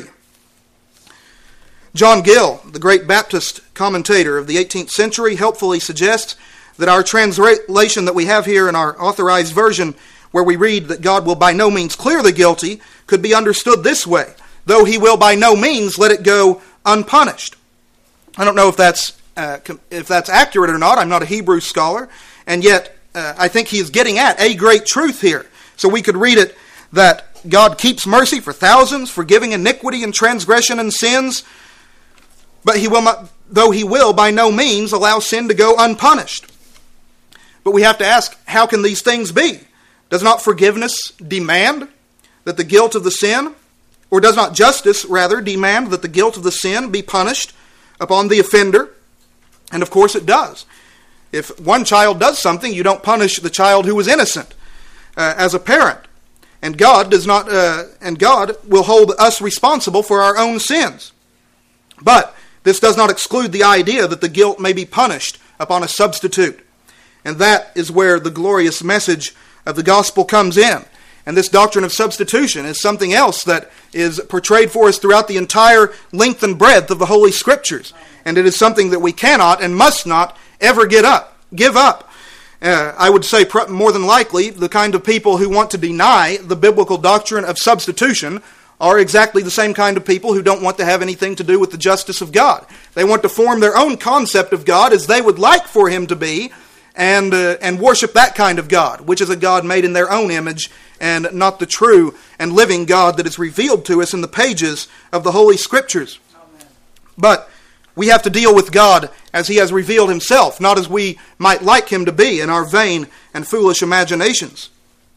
John Gill, the great Baptist commentator of the eighteenth century, helpfully suggests that our translation that we have here in our authorized version, where we read that God will by no means clear the guilty, could be understood this way: though He will by no means let it go unpunished. I don't know if that's uh, if that's accurate or not. I'm not a Hebrew scholar, and yet uh, I think he is getting at a great truth here. So we could read it that God keeps mercy for thousands, forgiving iniquity and transgression and sins, but He will not, though He will by no means allow sin to go unpunished. But we have to ask, how can these things be? Does not forgiveness demand that the guilt of the sin, or does not justice rather demand that the guilt of the sin be punished upon the offender? And of course it does. If one child does something, you don't punish the child who was innocent uh, as a parent. And God does not, uh, and God will hold us responsible for our own sins. But this does not exclude the idea that the guilt may be punished upon a substitute. And that is where the glorious message of the gospel comes in. And this doctrine of substitution is something else that is portrayed for us throughout the entire length and breadth of the Holy Scriptures. And it is something that we cannot and must not ever get up, give up. Uh, I would say more than likely the kind of people who want to deny the biblical doctrine of substitution are exactly the same kind of people who don't want to have anything to do with the justice of God. They want to form their own concept of God as they would like for Him to be, and uh, and worship that kind of God, which is a God made in their own image and not the true and living God that is revealed to us in the pages of the Holy Scriptures. Amen. But we have to deal with God as He has revealed Himself, not as we might like Him to be in our vain and foolish imaginations.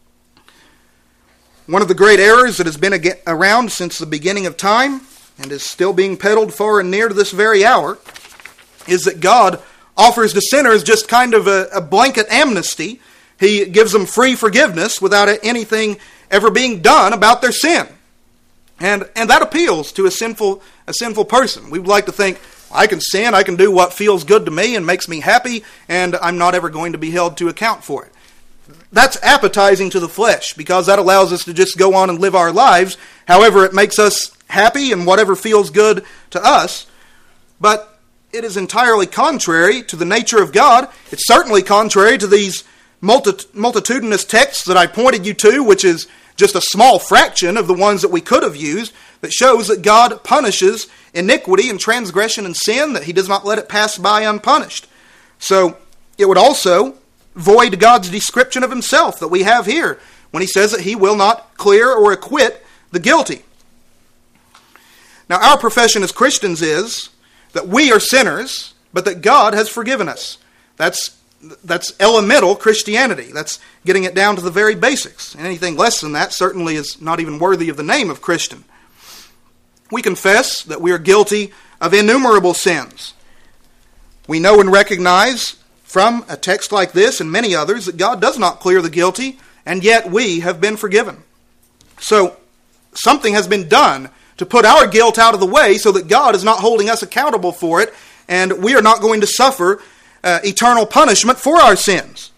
One of the great errors that has been around since the beginning of time and is still being peddled far and near to this very hour is that God offers to sinners just kind of a, a blanket amnesty. He gives them free forgiveness without anything ever being done about their sin. And and that appeals to a sinful a sinful person. We would like to think, I can sin, I can do what feels good to me and makes me happy, and I'm not ever going to be held to account for it. That's appetizing to the flesh, because that allows us to just go on and live our lives however it makes us happy and whatever feels good to us. But it is entirely contrary to the nature of God. It's certainly contrary to these multi- multitudinous texts that I pointed you to, which is just a small fraction of the ones that we could have used, that shows that God punishes iniquity and transgression and sin, that He does not let it pass by unpunished. So it would also void God's description of Himself that we have here when He says that He will not clear or acquit the guilty. Now, our profession as Christians is that we are sinners, but that God has forgiven us. That's that's elemental Christianity. That's getting it down to the very basics. And anything less than that certainly is not even worthy of the name of Christian. We confess that we are guilty of innumerable sins. We know and recognize from a text like this and many others that God does not clear the guilty, and yet we have been forgiven. So something has been done to put our guilt out of the way so that God is not holding us accountable for it, and we are not going to suffer uh, eternal punishment for our sins.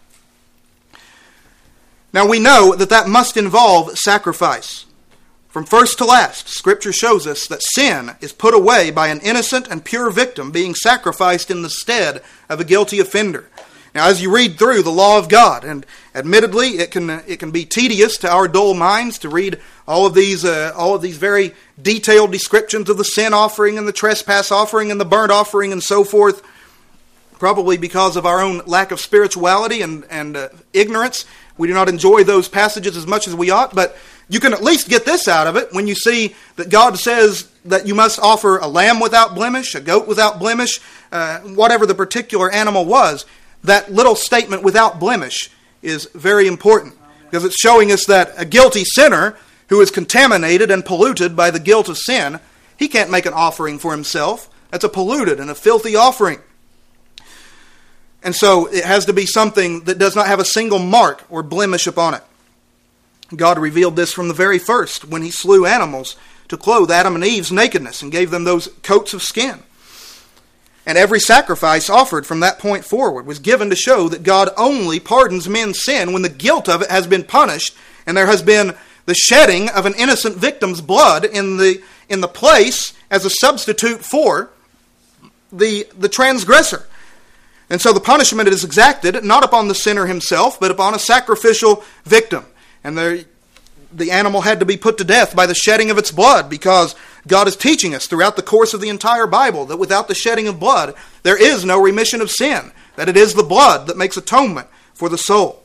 Now we know that that must involve sacrifice. From first to last, Scripture shows us that sin is put away by an innocent and pure victim being sacrificed in the stead of a guilty offender. Now, as you read through the law of God, and admittedly, it can it can be tedious to our dull minds to read all of these uh, all of these very detailed descriptions of the sin offering and the trespass offering and the burnt offering and so forth. Probably because of our own lack of spirituality and and uh, ignorance, we do not enjoy those passages as much as we ought. But you can at least get this out of it when you see that God says that you must offer a lamb without blemish, a goat without blemish, uh, whatever the particular animal was. That little statement, without blemish, is very important, because it's showing us that a guilty sinner who is contaminated and polluted by the guilt of sin, he can't make an offering for himself. That's a polluted and a filthy offering. And so it has to be something that does not have a single mark or blemish upon it. God revealed this from the very first when He slew animals to clothe Adam and Eve's nakedness and gave them those coats of skin. And every sacrifice offered from that point forward was given to show that God only pardons men's sin when the guilt of it has been punished and there has been the shedding of an innocent victim's blood in the in the place as a substitute for the, the transgressor. And so the punishment is exacted not upon the sinner himself, but upon a sacrificial victim. And there, the animal had to be put to death by the shedding of its blood, because God is teaching us throughout the course of the entire Bible that without the shedding of blood, there is no remission of sin, that it is the blood that makes atonement for the soul.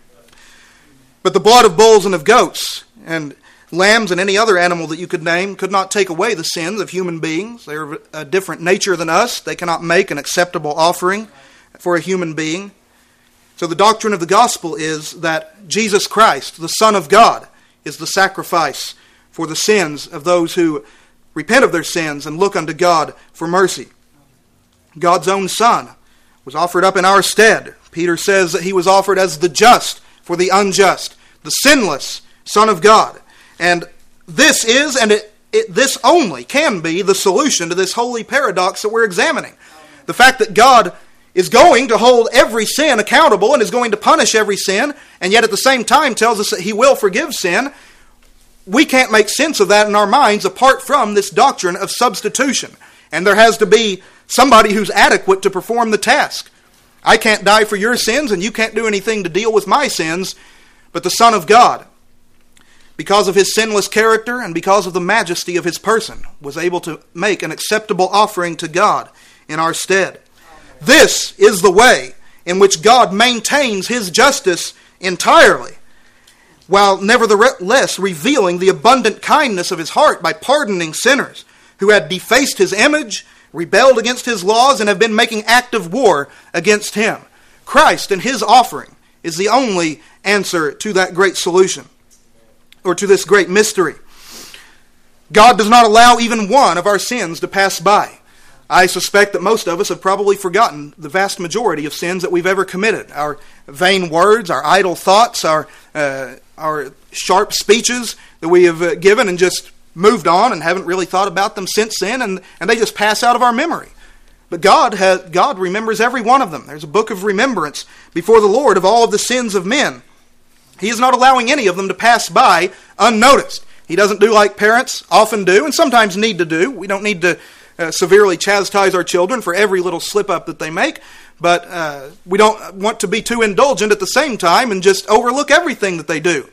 But the blood of bulls and of goats and lambs and any other animal that you could name could not take away the sins of human beings. They are a different nature than us. They cannot make an acceptable offering for a human being. So the doctrine of the gospel is that Jesus Christ, the Son of God, is the sacrifice for the sins of those who repent of their sins and look unto God for mercy. God's own Son was offered up in our stead. Peter says that He was offered as the just for the unjust, the sinless Son of God. And this is, and it, it, this only can be, the solution to this holy paradox that we're examining. The fact that God is going to hold every sin accountable and is going to punish every sin, and yet at the same time tells us that He will forgive sin. We can't make sense of that in our minds apart from this doctrine of substitution. And there has to be somebody who's adequate to perform the task. I can't die for your sins, and you can't do anything to deal with my sins, but the Son of God, because of His sinless character and because of the majesty of His person, was able to make an acceptable offering to God in our stead. This is the way in which God maintains His justice entirely, while nevertheless revealing the abundant kindness of His heart by pardoning sinners who had defaced His image, rebelled against His laws, and have been making active war against Him. Christ and His offering is the only answer to that great solution, or to this great mystery. God does not allow even one of our sins to pass by. I suspect that most of us have probably forgotten the vast majority of sins that we've ever committed. Our vain words, our idle thoughts, our uh, our sharp speeches that we have uh, given and just moved on and haven't really thought about them since then, and, and they just pass out of our memory. But God has, God remembers every one of them. There's a book of remembrance before the Lord of all of the sins of men. He is not allowing any of them to pass by unnoticed. He doesn't do like parents often do, and sometimes need to do. We don't need to uh, severely chastise our children for every little slip-up that they make, but uh, we don't want to be too indulgent at the same time and just overlook everything that they do.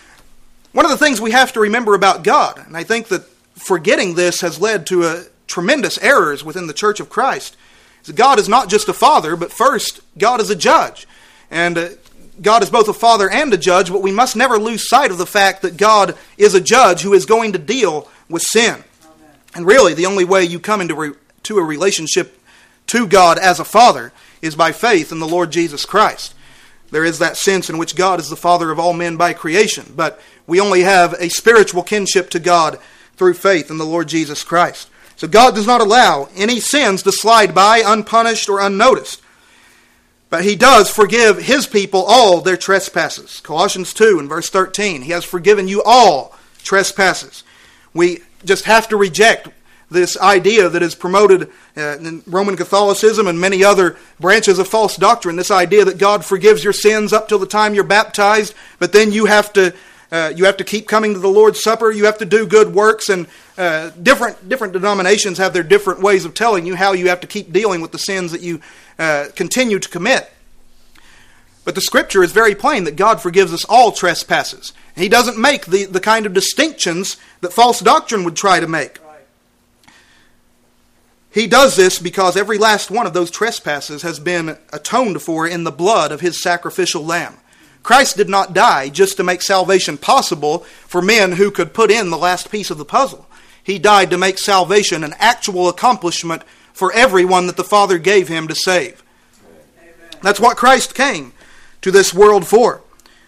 One of the things we have to remember about God, and I think that forgetting this has led to a tremendous errors within the Church of Christ, is that God is not just a father, but first, God is a judge. And uh, God is both a father and a judge, but we must never lose sight of the fact that God is a judge who is going to deal with sin. Amen. And really, the only way you come into re- to a relationship to God as a father is by faith in the Lord Jesus Christ. There is that sense in which God is the Father of all men by creation, but we only have a spiritual kinship to God through faith in the Lord Jesus Christ. So God does not allow any sins to slide by unpunished or unnoticed, but He does forgive His people all their trespasses. Colossians two and verse thirteen, He has forgiven you all trespasses. We just have to reject this idea that is promoted uh, in Roman Catholicism and many other branches of false doctrine, this idea that God forgives your sins up till the time you're baptized, but then you have to uh, you have to keep coming to the Lord's Supper, you have to do good works, and uh, different different denominations have their different ways of telling you how you have to keep dealing with the sins that you uh, continue to commit. But the Scripture is very plain that God forgives us all trespasses. He doesn't make the, the kind of distinctions that false doctrine would try to make. He does this because every last one of those trespasses has been atoned for in the blood of His sacrificial lamb. Christ did not die just to make salvation possible for men who could put in the last piece of the puzzle. He died to make salvation an actual accomplishment for everyone that the Father gave Him to save. Amen. That's what Christ came to this world for.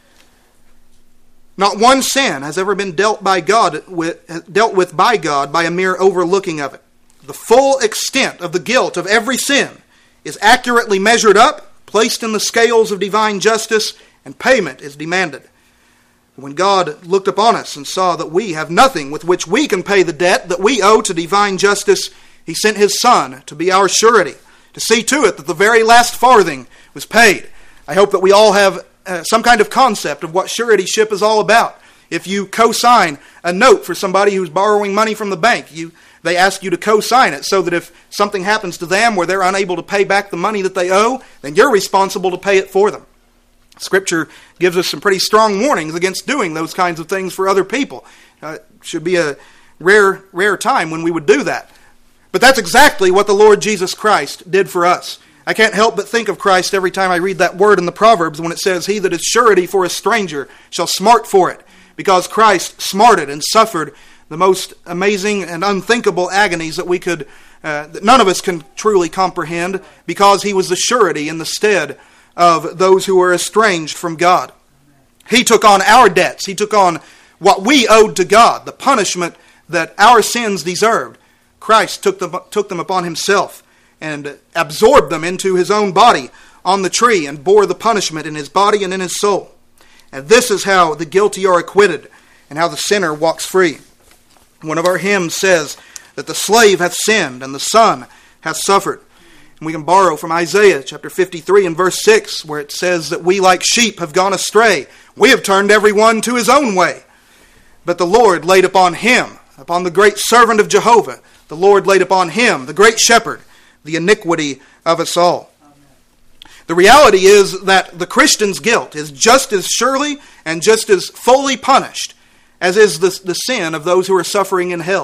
Not one sin has ever been dealt by God with, dealt with by God by a mere overlooking of it. The full extent of the guilt of every sin is accurately measured up, placed in the scales of divine justice, and payment is demanded. When God looked upon us and saw that we have nothing with which we can pay the debt that we owe to divine justice, He sent His Son to be our surety, to see to it that the very last farthing was paid. I hope that we all have uh, some kind of concept of what suretyship is all about. If you co-sign a note for somebody who's borrowing money from the bank, you they ask you to co-sign it so that if something happens to them where they're unable to pay back the money that they owe, then you're responsible to pay it for them. Scripture gives us some pretty strong warnings against doing those kinds of things for other people. Uh, it should be a rare, rare time when we would do that. But that's exactly what the Lord Jesus Christ did for us. I can't help but think of Christ every time I read that word in the Proverbs when it says, "He that is surety for a stranger shall smart for it," because Christ smarted and suffered the most amazing and unthinkable agonies that we could, uh, that none of us can truly comprehend, because He was the surety in the stead of those who were estranged from God. He took on our debts. He took on what we owed to God, the punishment that our sins deserved. Christ took them, took them upon Himself and absorbed them into His own body on the tree and bore the punishment in His body and in His soul. And this is how the guilty are acquitted and how the sinner walks free. One of our hymns says that the slave hath sinned and the son hath suffered. And we can borrow from Isaiah chapter fifty-three and verse six, where it says that we like sheep have gone astray. We have turned every one to his own way. But the Lord laid upon Him, upon the great servant of Jehovah, the Lord laid upon Him, the great shepherd, the iniquity of us all. Amen. The reality is that the Christian's guilt is just as surely and just as fully punished as is the, the sin of those who are suffering in hell.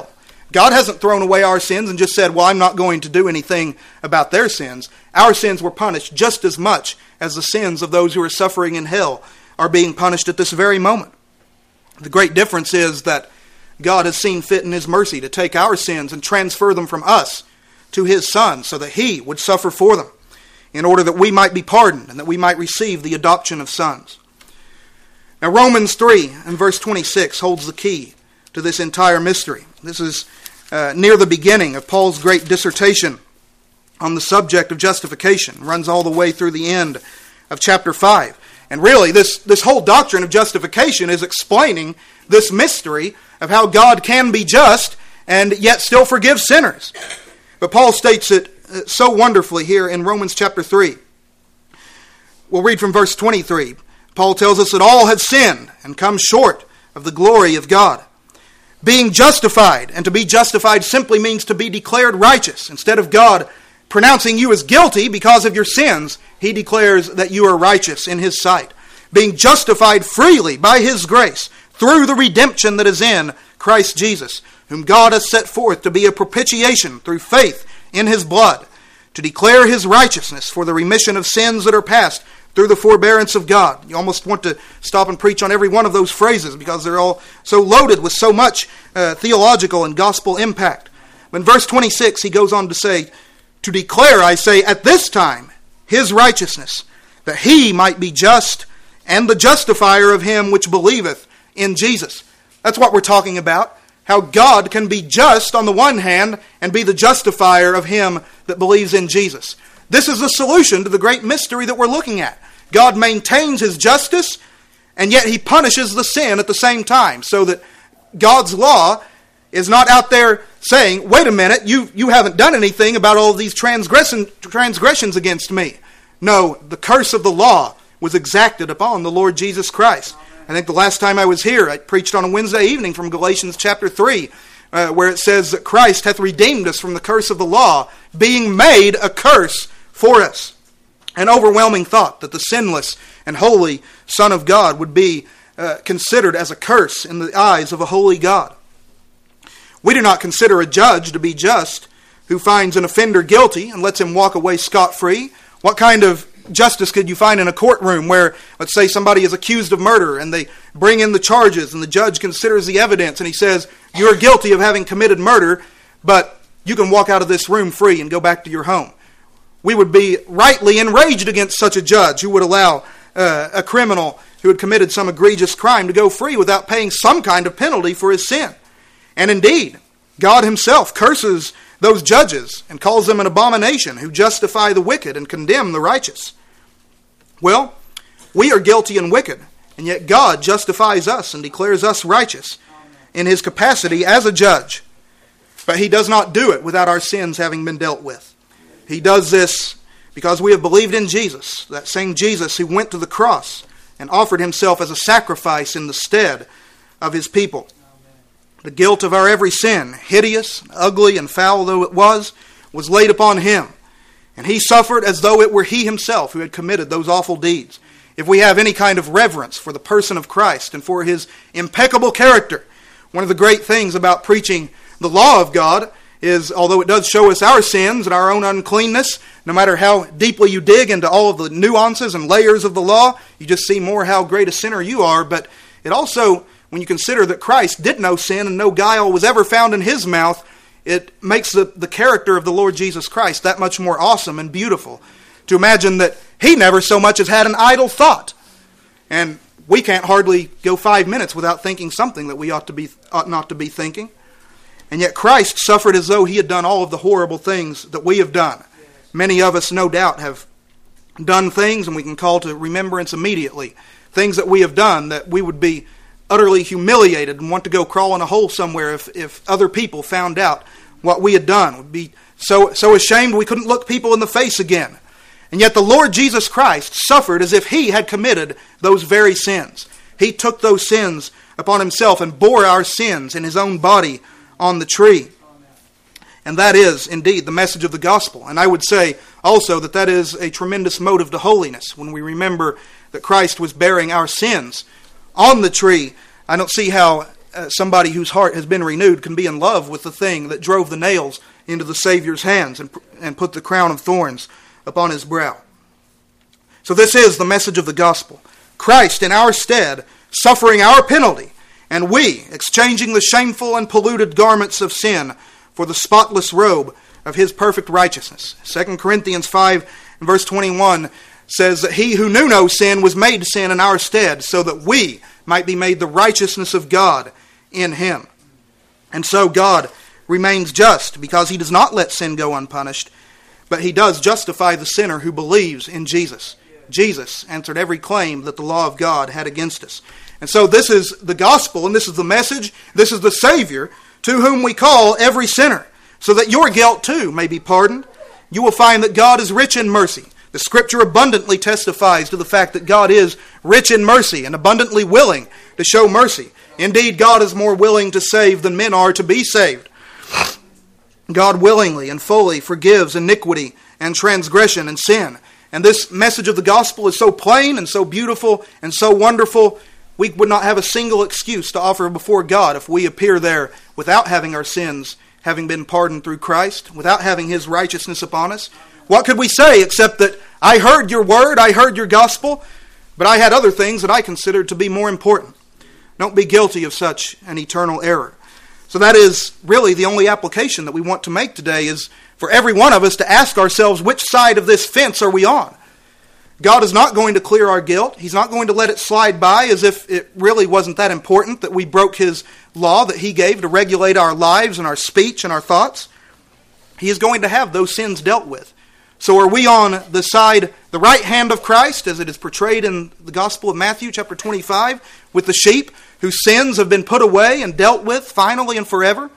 God hasn't thrown away our sins and just said, well, I'm not going to do anything about their sins. Our sins were punished just as much as the sins of those who are suffering in hell are being punished at this very moment. The great difference is that God has seen fit in His mercy to take our sins and transfer them from us to His Son so that He would suffer for them in order that we might be pardoned and that we might receive the adoption of sons. Now, Romans three and verse twenty-six holds the key to this entire mystery. This is uh, near the beginning of Paul's great dissertation on the subject of justification. It runs all the way through the end of chapter five. And really, this, this whole doctrine of justification is explaining this mystery of how God can be just and yet still forgive sinners. But Paul states it so wonderfully here in Romans chapter three. We'll read from verse twenty-three. Paul tells us that all have sinned and come short of the glory of God. Being justified, and to be justified simply means to be declared righteous. Instead of God pronouncing you as guilty because of your sins, He declares that you are righteous in His sight. Being justified freely by His grace through the redemption that is in Christ Jesus, whom God has set forth to be a propitiation through faith in His blood, to declare His righteousness for the remission of sins that are past through the forbearance of God. You almost want to stop and preach on every one of those phrases because they're all so loaded with so much uh, theological and gospel impact. But in verse twenty-six, he goes on to say, to declare, I say, at this time, His righteousness, that He might be just and the justifier of him which believeth in Jesus. That's what we're talking about. How God can be just on the one hand and be the justifier of him that believes in Jesus. This is the solution to the great mystery that we're looking at. God maintains His justice, and yet He punishes the sin at the same time, so that God's law is not out there saying, wait a minute, you, you haven't done anything about all of these transgression, transgressions against me. No, the curse of the law was exacted upon the Lord Jesus Christ. I think the last time I was here, I preached on a Wednesday evening from Galatians chapter three, uh, where it says that Christ hath redeemed us from the curse of the law, being made a curse for us. An overwhelming thought that the sinless and holy Son of God would be uh, considered as a curse in the eyes of a holy God. We do not consider a judge to be just who finds an offender guilty and lets him walk away scot-free. What kind of justice could you find in a courtroom where, let's say, somebody is accused of murder and they bring in the charges and the judge considers the evidence and he says, you're guilty of having committed murder, but you can walk out of this room free and go back to your home. We would be rightly enraged against such a judge who would allow uh, a criminal who had committed some egregious crime to go free without paying some kind of penalty for his sin. And indeed, God Himself curses those judges and calls them an abomination who justify the wicked and condemn the righteous. Well, we are guilty and wicked, and yet God justifies us and declares us righteous in His capacity as a judge. But He does not do it without our sins having been dealt with. He does this because we have believed in Jesus, that same Jesus who went to the cross and offered Himself as a sacrifice in the stead of His people. The guilt of our every sin, hideous, ugly, and foul though it was, was laid upon Him. And He suffered as though it were He Himself who had committed those awful deeds. If we have any kind of reverence for the person of Christ and for His impeccable character, one of the great things about preaching the law of God is, although it does show us our sins and our own uncleanness, no matter how deeply you dig into all of the nuances and layers of the law, you just see more how great a sinner you are. But it also, when you consider that Christ did no sin and no guile was ever found in His mouth, it makes the, the character of the Lord Jesus Christ that much more awesome and beautiful. To imagine that He never so much as had an idle thought. And we can't hardly go five minutes without thinking something that we ought to be ought not to be thinking. And yet Christ suffered as though He had done all of the horrible things that we have done. Many of us, no doubt, have done things, and we can call to remembrance immediately, things that we have done that we would be utterly humiliated and want to go crawl in a hole somewhere if, if other people found out what we had done. We'd be so, so ashamed we couldn't look people in the face again. And yet the Lord Jesus Christ suffered as if He had committed those very sins. He took those sins upon Himself and bore our sins in His own body on the tree. And that is indeed the message of the gospel. And I would say also that that is a tremendous motive to holiness. When we remember that Christ was bearing our sins on the tree, I don't see how uh, somebody whose heart has been renewed can be in love with the thing that drove the nails into the Savior's hands and, and put the crown of thorns upon his brow. So this is the message of the gospel. Christ in our stead, suffering our penalty, and we exchanging the shameful and polluted garments of sin for the spotless robe of his perfect righteousness. Second Corinthians five and verse twenty-one says that he who knew no sin was made sin in our stead, so that we might be made the righteousness of God in him. And so God remains just, because he does not let sin go unpunished, but he does justify the sinner who believes in Jesus. Jesus answered every claim that the law of God had against us. And so this is the gospel, and this is the message, this is the Savior to whom we call every sinner, so that your guilt too may be pardoned. You will find that God is rich in mercy. The Scripture abundantly testifies to the fact that God is rich in mercy and abundantly willing to show mercy. Indeed, God is more willing to save than men are to be saved. God willingly and fully forgives iniquity and transgression and sin. And this message of the gospel is so plain and so beautiful and so wonderful, we would not have a single excuse to offer before God if we appear there without having our sins having been pardoned through Christ, without having his righteousness upon us. What could we say except that I heard your word, I heard your gospel, but I had other things that I considered to be more important. Don't be guilty of such an eternal error. So that is really the only application that we want to make today, is for every one of us to ask ourselves, which side of this fence are we on? God is not going to clear our guilt. He's not going to let it slide by as if it really wasn't that important that we broke his law that he gave to regulate our lives and our speech and our thoughts. He is going to have those sins dealt with. So are we on the side, the right hand of Christ, as it is portrayed in the Gospel of Matthew chapter twenty-five, with the sheep whose sins have been put away and dealt with finally and forever?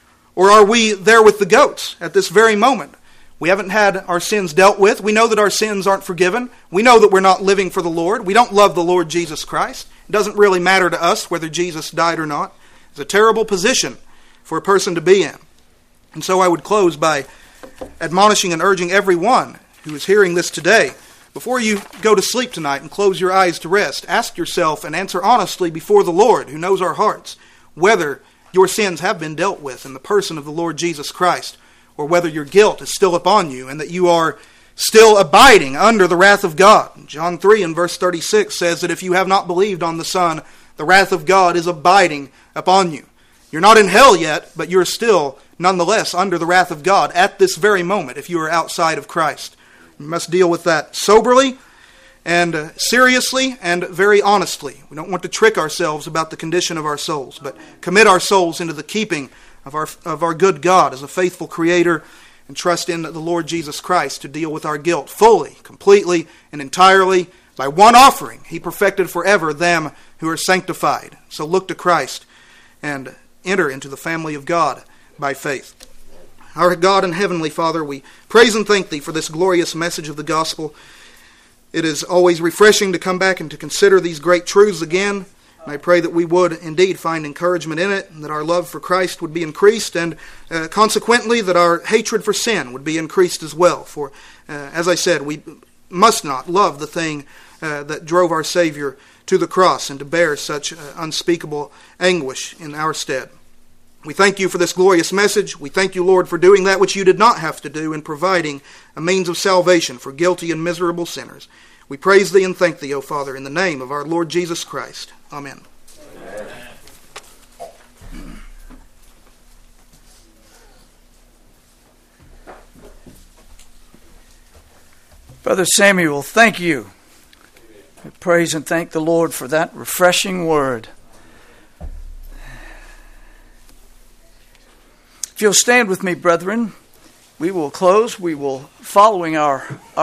Or are we there with the goats at this very moment? We haven't had our sins dealt with. We know that our sins aren't forgiven. We know that we're not living for the Lord. We don't love the Lord Jesus Christ. It doesn't really matter to us whether Jesus died or not. It's a terrible position for a person to be in. And so I would close by admonishing and urging everyone who is hearing this today, before you go to sleep tonight and close your eyes to rest, ask yourself and answer honestly before the Lord, who knows our hearts, whether your sins have been dealt with in the person of the Lord Jesus Christ, or whether your guilt is still upon you and that you are still abiding under the wrath of God. John three and verse thirty-six says that if you have not believed on the Son, the wrath of God is abiding upon you. You're not in hell yet, but you're still nonetheless under the wrath of God at this very moment if you are outside of Christ. You must deal with that soberly and uh, seriously and very honestly. We don't want to trick ourselves about the condition of our souls, but commit our souls into the keeping of our of our good God as a faithful Creator, and trust in the Lord Jesus Christ to deal with our guilt fully, completely, and entirely. By one offering, He perfected forever them who are sanctified. So look to Christ and enter into the family of God by faith. Our God and Heavenly Father, we praise and thank Thee for this glorious message of the gospel. It is always refreshing to come back and to consider these great truths again. And I pray that we would indeed find encouragement in it, and that our love for Christ would be increased, and uh, consequently that our hatred for sin would be increased as well. For, uh, as I said, we must not love the thing uh, that drove our Savior to the cross and to bear such uh, unspeakable anguish in our stead. We thank you for this glorious message. We thank you, Lord, for doing that which you did not have to do in providing a means of salvation for guilty and miserable sinners. We praise Thee and thank Thee, O Father, in the name of our Lord Jesus Christ. Amen. Amen. Brother Samuel, thank you. We praise and thank the Lord for that refreshing word. If you'll stand with me, brethren, we will close. We will, following our